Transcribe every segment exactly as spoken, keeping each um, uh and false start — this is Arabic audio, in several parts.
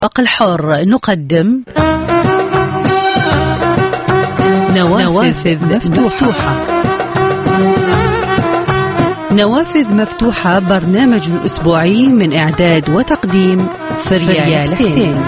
الحر نقدم نوافذ مفتوحة. نوافذ مفتوحة برنامج أسبوعي من إعداد وتقديم فريال حسين.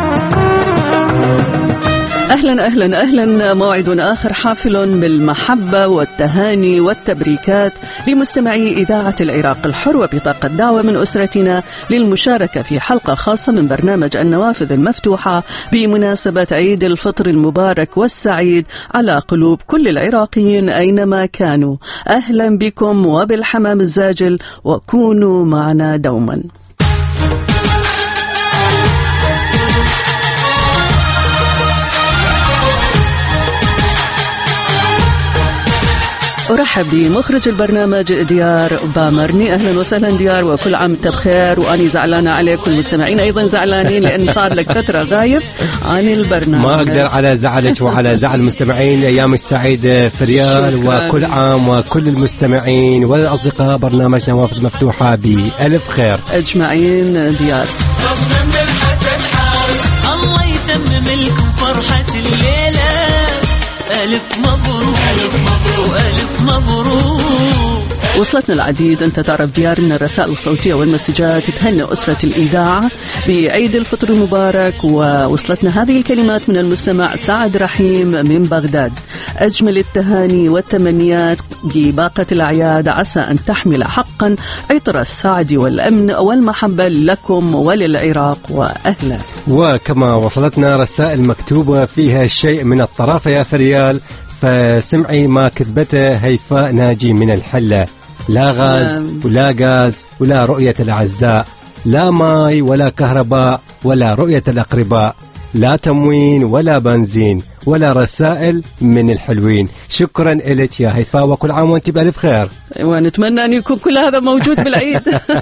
أهلا أهلا أهلا، موعد آخر حافل بالمحبة والتهاني والتبريكات لمستمعي إذاعة العراق الحر، وبطاقة دعوة من أسرتنا للمشاركة في حلقة خاصة من برنامج النوافذ المفتوحة بمناسبة عيد الفطر المبارك والسعيد على قلوب كل العراقيين أينما كانوا. أهلا بكم وبالحمام الزاجل، وكونوا معنا دوما. أرحب بمخرج البرنامج ديار بامرني. أهلا وسهلا ديار، وكل عام وانت بخير. وأني زعلانة عليك والمستمعين أيضا زعلانين لأن صار لك فترة غايب عن البرنامج. ما أقدر على زعلك وعلى زعل المستمعين. أيام السعيدة فريال، وكل عام وكل المستمعين والأصدقاء برنامج نوافذ مفتوحة بألف خير أجمعين. ديار الله يتمم لكم فرحة الليلة. ألف مبروك ألف مبروك ألف مبروك. وصلتنا العديد، أنت تعرف ديار، من الرسائل الصوتية والمسجات تهنئ أسرة الإذاعة بعيد الفطر المبارك. ووصلتنا هذه الكلمات من المستمع سعد رحيم من بغداد: أجمل التهاني والتمنيات بباقة الأعياد، عسى أن تحمل حقا عطر السعد والأمن والمحبة لكم وللعراق وأهله. وكما وصلتنا رسائل مكتوبة فيها شيء من الطرافة يا فريال، فسمعي ما كتبته هيفاء ناجي من الحلة: لا غاز نعم. ولا غاز ولا رؤية الأعزاء، لا ماي ولا كهرباء ولا رؤية الأقرباء، لا تموين ولا بنزين ولا رسائل من الحلوين. شكرا لك يا هيفاء، وكل عام وانت بألف خير، ونتمنى أن يكون كل هذا موجود بالعيد.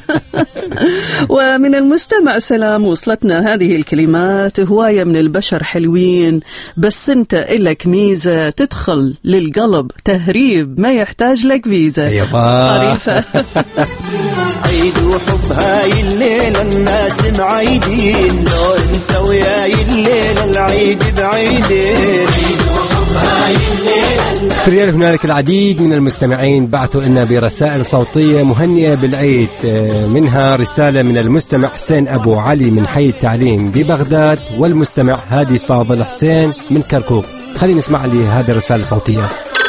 ومن المستمع سلام، وصلتنا هذه الكلمات: هواية من البشر حلوين، بس انت إلك ميزة تدخل للقلب تهريب ما يحتاج لك فيزا. طريفة. عيد وحب هاي الليلة الناس معيدين، لو انت وياي الليلة العيد بعيدين. فريال، هنالك العديد من المستمعين بعثوا لنا برسائل صوتية مهنئة بالعيد، منها رسالة من المستمع حسين أبو علي من حي التعليم ببغداد، والمستمع هادي فاضل حسين من كركوك. خلينا نسمع لي هذه الرسالة الصوتية.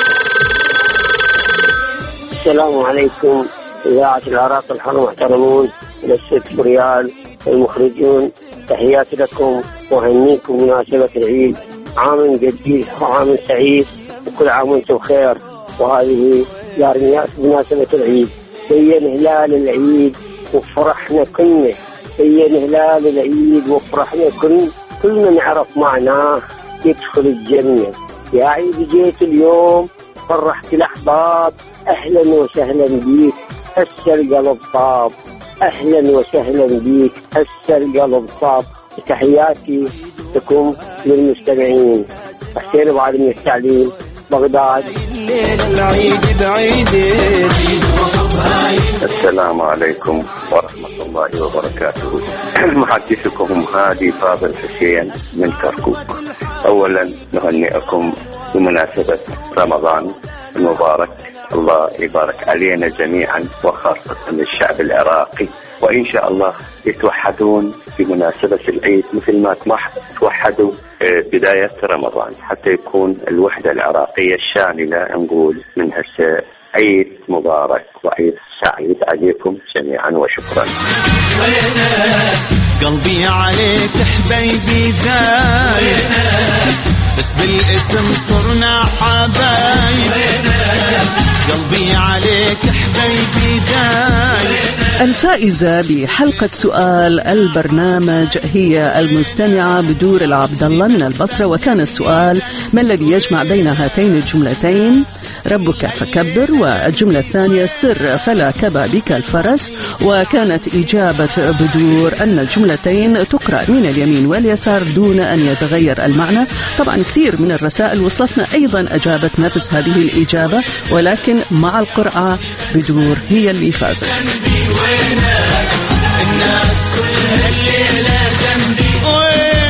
السلام عليكم إذاعة العراق الحر، محترمون الست فريال المخرجون، تحياتي لكم وهنيكم مناسبة العيد. عام جديد وعام سعيد، وكل عام وانتم بخير. وهذه يعني مناسبة العيد، بين هلال العيد وفرحنا كلنا، بين هلال العيد وفرحنا كلنا، كل من عرف معناه يدخل الجنة. يا عيد جيت اليوم فرحت الأحباب، أهلا وسهلا بيك هسه القلب طاب، أهلا وسهلا بيك هسه القلب طاب. تحياتي لكم للمستمعين. حسين أبو علي من التعليم، بغداد. السلام عليكم ورحمة الله وبركاته. محدثكم هادي فاضل حسين من كركوك. أولا نهنئكم بمناسبة رمضان المبارك، الله يبارك علينا جميعا وخاصة الشعب العراقي، وإن شاء الله يتوحدون في مناسبة العيد مثل ما توحدوا بداية رمضان، حتى يكون الوحدة العراقية الشاملة. نقول من هسه عيد مبارك وعيد سعيد عليكم جميعا، وشكرا. قلبي عليك حبيبي جاي، بس بالاسم صرنا حبايب. قلبي عليك حبيبي جاي. الفائزة بحلقة سؤال البرنامج هي المستمعة بدور العبد الله من البصرة، وكان السؤال: ما الذي يجمع بين هاتين الجملتين؟ ربك فكبر، والجملة الثانية: سر فلا كبا بك الفرس. وكانت إجابة بدور أن الجملتين تقرأ من اليمين واليسار دون أن يتغير المعنى. طبعا كثير من الرسائل وصلتنا أيضا أجابت نفس هذه الإجابة، ولكن مع القرعة بدور هي اللي فازت. الناس كلها الليلة جنبي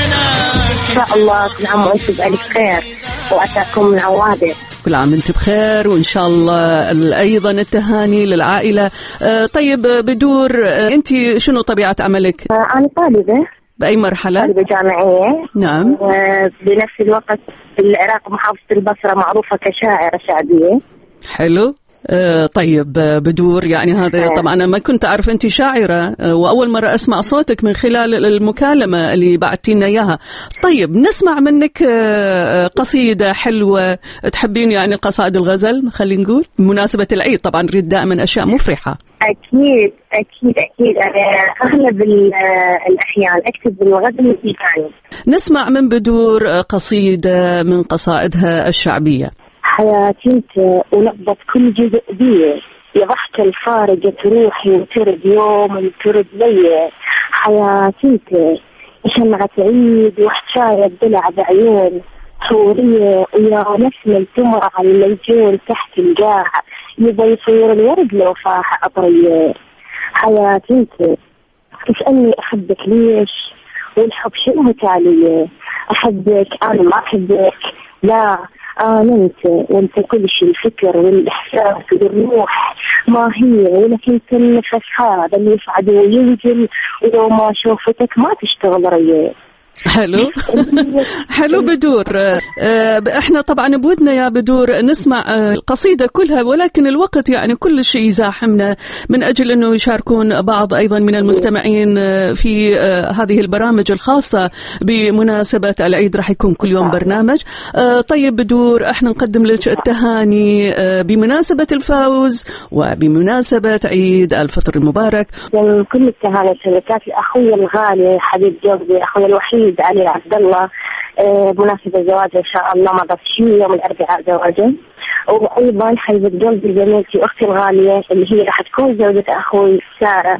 شاء الله كل عام وأنتم بألف خير وأتاكم العوادة. كل عام أنت بخير وإن شاء الله أيضا التهاني للعائلة. آه طيب بدور، آه أنت شنو طبيعة عملك؟ آه أنا طالبة. بأي مرحلة؟ طالبة جامعية. نعم. آه بنفس الوقت في العراق محافظة البصرة معروفة كشاعرة شعبية. حلو. آه طيب بدور، يعني هذا طبعا أنا ما كنت أعرف أنت شاعرة، آه وأول مرة أسمع صوتك من خلال المكالمة اللي بعتينا إياها. طيب نسمع منك آه قصيدة حلوة تحبين، يعني قصائد الغزل خلينا نقول بمناسبة العيد، طبعا نريد دائما أشياء مفرحة. أكيد أكيد أكيد أنا أغلب الأحيان أكتب بالغزل الإيطالي. نسمع من بدور قصيدة من قصائدها الشعبية. حياتي انت ونبضت كل جزء بيه، يا ضحكة الفارقة روحي وترد يوم وترد لي. حياتي انت شمعة عيد وحشاية الضلع بعيون حورية، ويا نسمة التمر على الليجون تحت القاع، يبا يصير الورد لو فاح أطريه. حياتي انت تسألني أحبك ليش والحب شنو تاليه، أحبك أنا ما أحبك لا آه أنت وأنت كل شيء، الفكر والإحساس والروح ما هي، ولكن أنت النفس هذا اللي يصعد وينزل، ولو ما شوفتك ما تشتغل ريال. حلو حلو بدور. احنا طبعا بودنا يا بدور نسمع القصيدة كلها، ولكن الوقت يعني كل شيء يزاحمنا من أجل أنه يشاركون بعض أيضا من المستمعين في هذه البرامج الخاصة بمناسبة العيد، راح يكون كل يوم برنامج. طيب بدور، احنا نقدم لك التهاني بمناسبة الفوز وبمناسبة عيد الفطر المبارك. كل التهاني شركات أخوي الغالي حبيب قلبي أخوي الوحيد علي عبد الله بمناسبة زواجه إن شاء الله ما شيء يوم الأربعاء زواجه، وأيضا حبيبة قلبي زميلتي أختي الغالية اللي هي راح تكون زوجة أخوي سارة،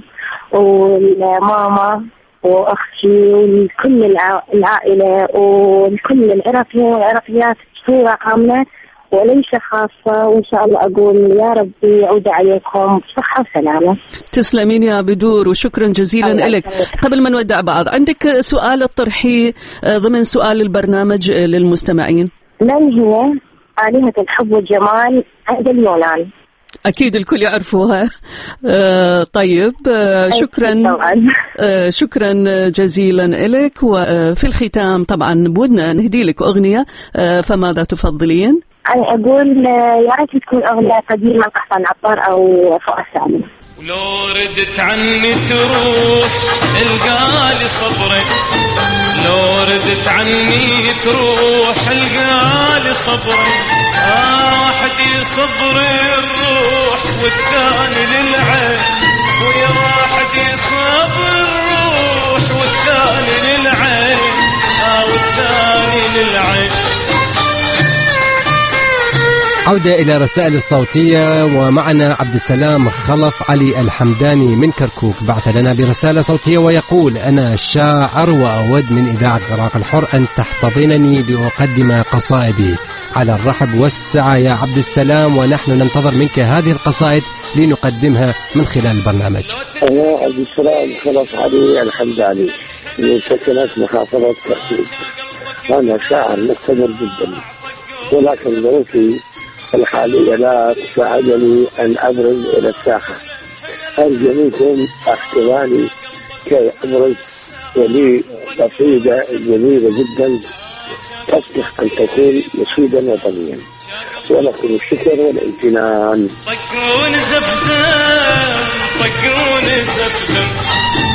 والماما وأختي وكل العائلة وكل العراقيين والعراقيات بصورة عامة وليس خاصة، وإن شاء الله أقول يا ربي يعود عليكم بصحة وسلامة. تسلمين يا بدور وشكرا جزيلا لك. قبل ما نودع بعض، عندك سؤال الطرحي ضمن سؤال البرنامج للمستمعين؟ من هي آلهة الحب والجمال عند اليونان؟ أكيد الكل يعرفوها. آه طيب آه شكرا آه شكرا جزيلا لك. وفي الختام طبعا بودنا نهدي لك أغنية، آه فماذا تفضلين؟ أنا أقول يا ريت تكون أغنية قديمة قحطان عطار أو فؤاد سالم. ولو ردت عني تروح القالي صبري، لو ردت عني تروح القالي صبري، آه واحد يصبر الروح والثاني للعين، ويا واحد يصبر الروح والثاني للعين، آه والثاني للعين. عودة إلى رسائل الصوتية، ومعنا عبد السلام خلف علي الحمداني من كركوك بعث لنا برسالة صوتية ويقول: أنا شاعر وأود من إذاعة العراق الحر أن تحتضنني لأقدم قصائدي. على الرحب والسعة يا عبد السلام، ونحن ننتظر منك هذه القصائد لنقدمها من خلال البرنامج. أنا عبد السلام خلف علي الحمداني من سكنة محافظة كركوك. أنا شاعر مقتدر جدا، ولكن ظروفي الحالية لا تساعدني أن أبرز إلى الساحة. أرجو منكم احتضاني كي أبرز، ولي قصيدة جميلة جدا تصلح أن تكون نشيدا وطنيا، ولكم الشكر والامتنان. طقون زفدان طقون زفدان.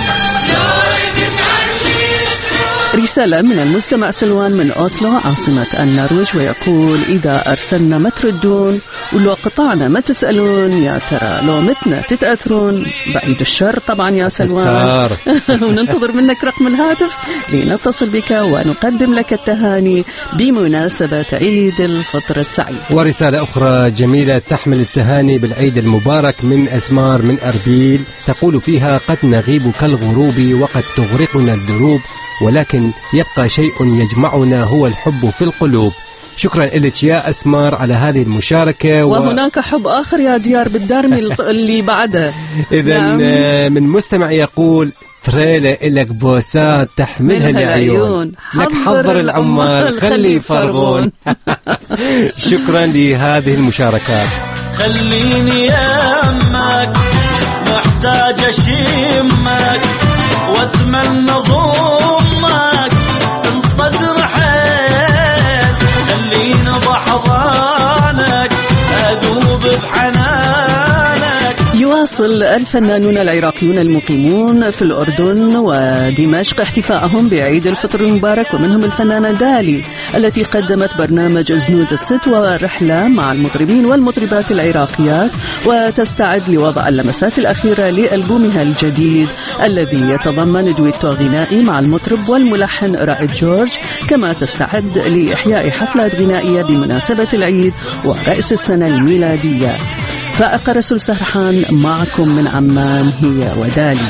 رسالة من المستمع سلوان من أوسلو عاصمة النرويج، ويقول: إذا أرسلنا ما تردون، ولو قطعنا ما تسألون، يا ترى لو متنا تتأثرون. بعيد الشر طبعا يا سلوان. وننتظر منك رقم الهاتف لنتصل بك ونقدم لك التهاني بمناسبة عيد الفطر السعيد. ورسالة أخرى جميلة تحمل التهاني بالعيد المبارك من أسمار من أربيل، تقول فيها: قد نغيب كالغروب وقد تغرقنا الدروب، ولكن يبقى شيء يجمعنا هو الحب في القلوب. شكرا لك يا أسمار على هذه المشاركة. وهناك حب آخر يا ديار بالدارمي اللي بعدها. إذا نعم. من مستمع يقول تريلة إلك بوسات تحملها العيون، لك حضر العمال خلي يفرغون. شكرا لهذه المشاركات. خليني يمك محتاج أشمك وأتمنى ضمك الصدر حيل، خليني بحضانك أذوب بحنانك. يواصل الفنانون العراقيون المقيمون في الأردن ودمشق احتفاءهم بعيد الفطر المبارك، ومنهم الفنانة دالي التي قدمت برنامج زنود الست ورحلة مع المطربين والمطربات العراقيات، وتستعد لوضع اللمسات الأخيرة لألبومها الجديد الذي يتضمن دويتو غنائي مع المطرب والملحن رائد جورج، كما تستعد لإحياء حفلات غنائية بمناسبة العيد ورأس السنة الميلادية. فائقة رسول سرحان معكم من عمان هي ودالي.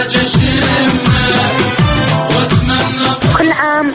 كل عام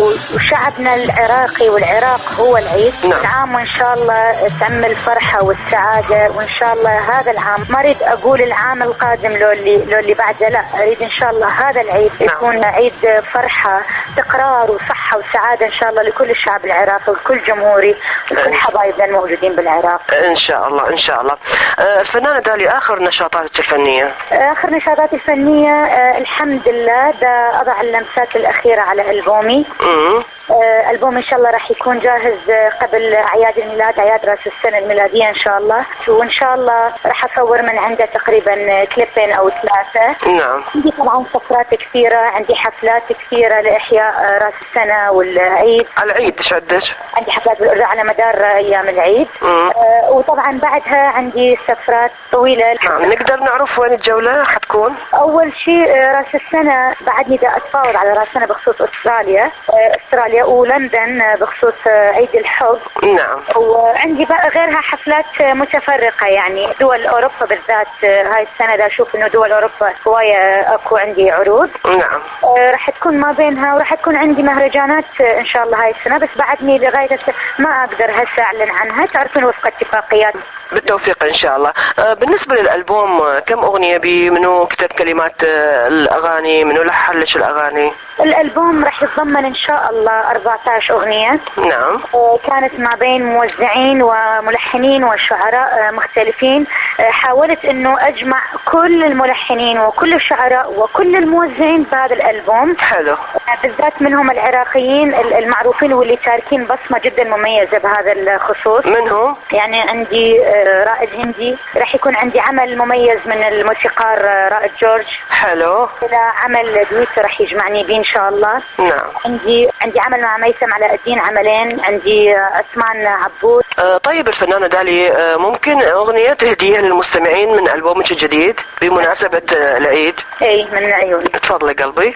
وشعبنا العراقي والعراق هو العيد. كل عام وإن شاء الله تعم الفرحة والسعادة، وإن شاء الله هذا العام ما أريد أقول العام القادم لو اللي لو اللي بعده، لا أريد إن شاء الله هذا العيد يكون عيد فرحة استقرار وصحة وسعادة إن شاء الله لكل الشعب العراقي وكل جمهوري وكل حبايبنا الموجودين بالعراق إن شاء الله إن شاء الله. الفنانة دالي آخر نشاطاتك الفنية؟ آخر نشاطاتي الفنية آه الحمد لله دا أضع اللمسات الأخيرة على ألبومي. امم آه ألبوم إن شاء الله راح يكون جاهز قبل أعياد الميلاد، أعياد رأس السنة الميلادية إن شاء الله، وإن شاء الله راح أصور من عنده تقريبا كليبين أو ثلاثة. نعم. عندي طبعا سفرات كثيرة، عندي حفلات كثيرة لإحياء رأس السنة والعيد. العيد إيش عندك؟ عندي حفلات بالأردن على مدار أيام العيد. آه وطبعا بعدها عندي سفرات طويلة. نعم. نقدر نعرف وين الجولة حتكون؟ أول شيء رأس السنة بعدني دا أتفاوض على رأس السنة بخصوص أستراليا أستراليا ولندن بخصوص عيد الحب. نعم. وعندي بقى غيرها حفلات متفرقة، يعني دول أوروبا بالذات هاي السنة دا أشوف إنه دول أوروبا هواية أكو عندي عروض. نعم. آه راح تكون ما بينها، وراح تكون عندي مهرجانات إن شاء الله هاي السنة، بس بعدني لغاية ما أقدر هسه أعلن عنها، تعرفون وفق اتفاقيات. بالتوفيق إن شاء الله. آه بالنسبة للألبوم كم أغنية بي؟ منو كتب كلمات آه الأغاني؟ منو لحن لك الأغاني؟ الألبوم راح يتضمن إن شاء الله أربعة عشر أغنية. نعم. كانت ما بين موزعين وملحنين وشعراء مختلفين. حاولت إنه أجمع كل الملحنين وكل الشعراء وكل الموزعين بهذا الألبوم. حلو. بالذات منهم العراقيين المعروفين واللي تاركين بصمة جدا مميزة بهذا الخصوص. منهم؟ يعني عندي رائد هندي، راح يكون عندي عمل مميز من الموسيقار رائد جورج. حلو. إلى عمل دويتو راح يجمعني بيه إن شاء الله. نعم. عندي عندي عمل مع ميثم علاء الدين، عملين عندي عثمان عبود. آه طيب الفنانة دالي، آه ممكن أغنية تهديها للمستمعين من ألبومك الجديد بمناسبة آه العيد؟ اي من عيوني. تفضلي قلبي.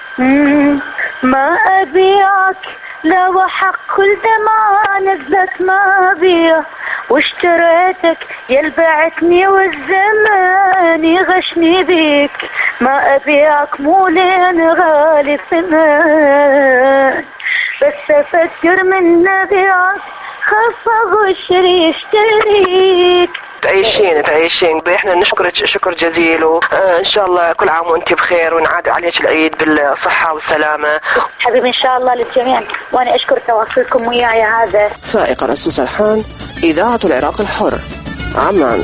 ما أبيعك لو حق كل دمعة نزلت ما أبيع، واشتريتك يلبعتني والزمان يغشني بيك، ما أبيعك مو لين غالي ثمن، بس أفكر من نبيعك خاف أغشري اشتريك. تعيشين تعيشين. احنا نشكرك شكر جزيل، وان شاء الله كل عام وانت بخير ونعاد عليك العيد بالصحة والسلامة. حبيبي ان شاء الله للجميع، وانا اشكر تواصلكم وياي. هذا فائقة رسول سرحان، إذاعة العراق الحر، عمان.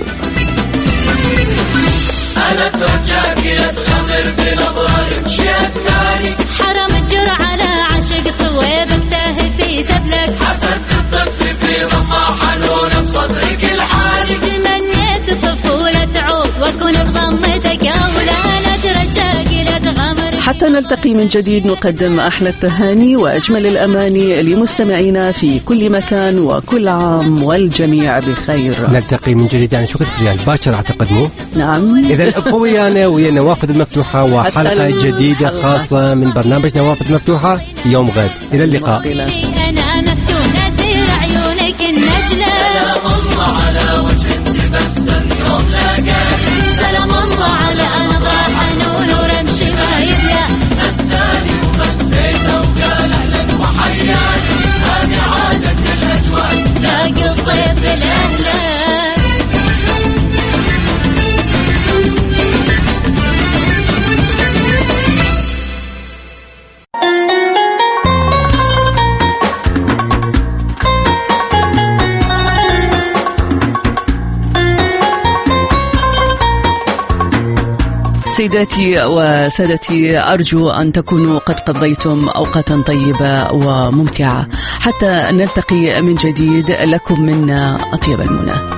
أنا ترجاك يا تغمر بنظرة مشيت ناري، حرم الجر على عشق صويبك تاهي في سبلك، حسد الطفل في ضمة حنون بصدرك الحالي، تمنيت الطفولة تعود وأكون بضمتك يا ولانا ترجاك لا تغمر. حتى نلتقي من جديد نقدم أحلى التهاني وأجمل الأماني لمستمعينا في كل مكان، وكل عام والجميع بخير. نلتقي من جديد يعني شو فريال باكر أعتقد مو؟ نعم. إذا ابقوا ويانا ويا نوافذ المفتوحة وحلقة جديدة خاصة من برنامج نوافذ مفتوحة يوم غد. إلى اللقاء. أنا مفتونة سير عيونك النجلة، سلام الله على وجه تبسم يوم لاقاني، سلام الله على نظرة حنون ورمش ما يبلى، مساني ومسيته وقال أهلا وحياني، هذه عادة سيداتي وسادتي، أرجو أن تكونوا قد قضيتم أوقاتا طيبة وممتعة. حتى نلتقي من جديد، لكم منا أطيب المنى.